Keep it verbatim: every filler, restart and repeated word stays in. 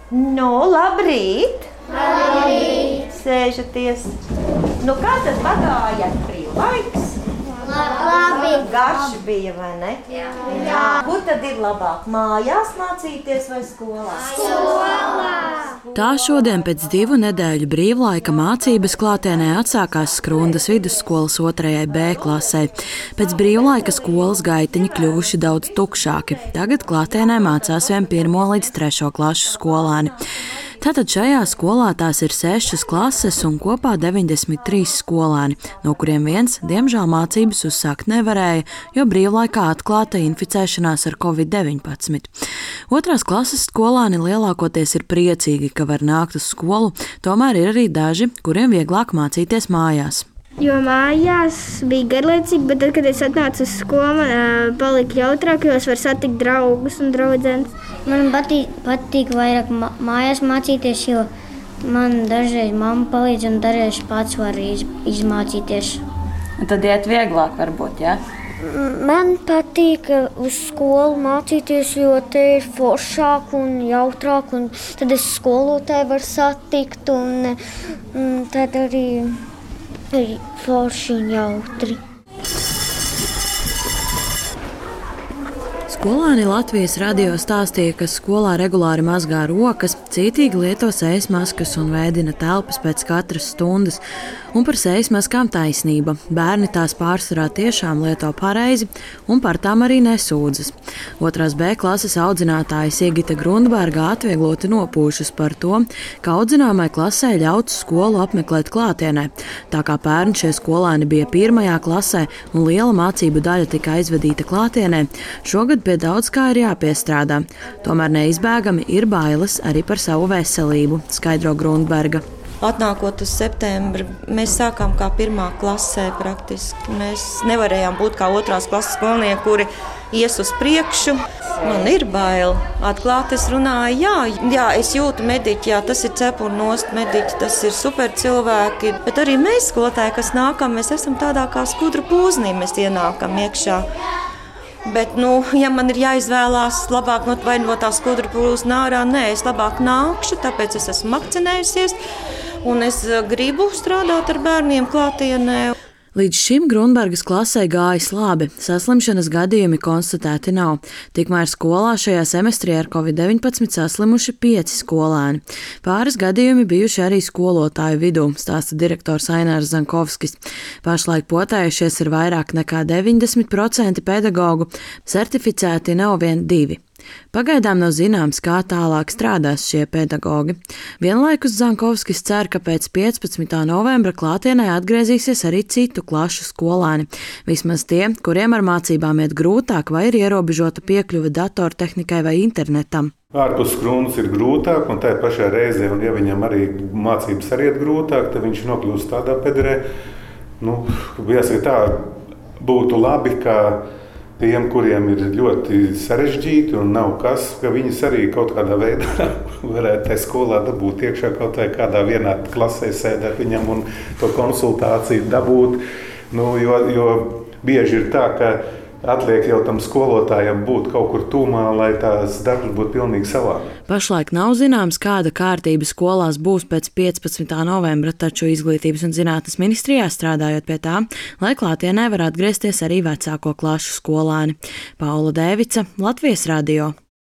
Nu, labrīt! Labrīt! Sēžaties! Nu, kā tad pagāja brīvlaiks? Labi! Garš bija, vai ne? Jā. Jā. Kur tad ir labāk? Mājās mācīties vai skolā? Skolā! Tā šodien pēc divu nedēļu brīvlaika mācības klātienē atsākās Skrundas vidusskolas otrajai B klasei. Pēc brīvlaika skolas gaitiņi kļuvuši daudz tukšāki. Tagad klātienē mācās vien pirmo līdz trešo klašu skolēni. Tātad šajā skolā tās ir sešas klases un kopā deviņdesmit trīs skolēni, no kuriem viens, diemžēl, mācības uzsākt nevarēja, jo brīvlaikā atklāta inficēšanās ar covid deviņpadsmit. Otrās klases skolēni lielākoties ir priecīgi, ka var nākt uz skolu, tomēr ir arī daži, kuriem vieglāk mācīties mājās. Jo mājās bija garlaicīgi, bet tad, kad es atnācu uz skolu, man palika jautrāk, jo es varu satikt draugus un draudzenes. Man patīk, patīk vairāk mājās mācīties, jo man dažreiz mamma palīdz un dažreiz pats var iz, izmācīties. Un tad iet vieglāk varbūt, jā? Man patīk uz skolu mācīties, jo te ir foršāk un jautrāk, un tad es skolotāju varu satikt, un, un tad arī ir forši un jautri. Skolēni Latvijas radio stāstīja, ka skolā regulāri mazgā rokas, cītīgi lieto sejas maskas un vēdina telpas pēc katras stundas. Un par sejas maskām taisnība. Bērni tās pārsvarā tiešām lieto pareizi un par tām arī nesūdzas. Otrās B klases audzinātāja Sigita Grundberga atviegloti nopūšas par to, ka audzināmai klasē ļauts skolu apmeklēt klātienē. Tā kā pērn šie skolēni bija pirmajā klasē un liela mācību daļa tika aizvadīta klātienē, šogad pie daudz kā ir jāpiestrādā. Tomēr neizbēgami ir bailes arī par savu veselību, skaidro Grundberga. Atnākot uz septembri, mēs sākām kā pirmā klasē praktiski. Mēs nevarējām būt kā otrās klases skolnieki, kuri ies uz priekšu. Man ir bail. Atklāti es runāju, jā, jā, es jūtu mediķi, jā, tas ir cepuri nost mediķi, tas ir super cilvēki. Bet arī mēs skolotāji, kas nākam, mēs esam tādā kā skudru pūznī, mēs ienākam iekšā. Bet, nu, ja man ir jāizvēlās labāk no, vai no tā skudru pūzna ārā, nē, es labāk nākšu, tāpēc es esmu vakcinējusies. Un es gribu strādāt ar bērniem klātienē. Līdz šim Grundbergas klasē gājis labi. Saslimšanas gadījumi konstatēti nav. Tikmēr skolā šajā semestrī ar covid deviņpadsmit saslimuši pieci skolēni. Pāris gadījumi bijuši arī skolotāju vidū, stāsta direktors Ainārs Zankovskis. Pašlaik potējušies ir vairāk nekā deviņdesmit procenti pedagogu, certificēti nav vien divi. Pagaidām nav zināms, kā tālāk strādās šie pedagogi. Vienlaikus Zankovskis cer, ka pēc piecpadsmitā novembra klātienē atgriezīsies arī citu klašu skolēni. Vismaz tie, kuriem ar mācībām iet grūtāk vai ir ierobežota piekļuve datortehnikai vai internetam. Ārpus Skrundas ir grūtāk, un tajā pašā reizē, un ja viņam arī mācības arī iet grūtāk, tad viņš nokļūst tādā pederē. Nu, jāsaka tā, būtu labi, ka tiem, kuriem ir ļoti sarežģīti un nav kas, ka viņus arī kaut kādā veidā varētu tajā skolā dabūt iekšā, kaut vai kādā vienā klasē sēdēt viņam un to konsultāciju dabūt. Nu, jo, jo bieži ir tā, ka atliek jau tam skolotājam būt kaut kur tūmā, lai tās darbs būtu pilnīgi savādāk. Pašlaik nav zināms, kāda kārtība skolās būs pēc piecpadsmitā novembra, taču Izglītības un zinātnes ministrijā strādājot pie tā, lai klātienē var atgriezties arī vecāko klašu skolēni. Paula Dēvica, Latvijas radio.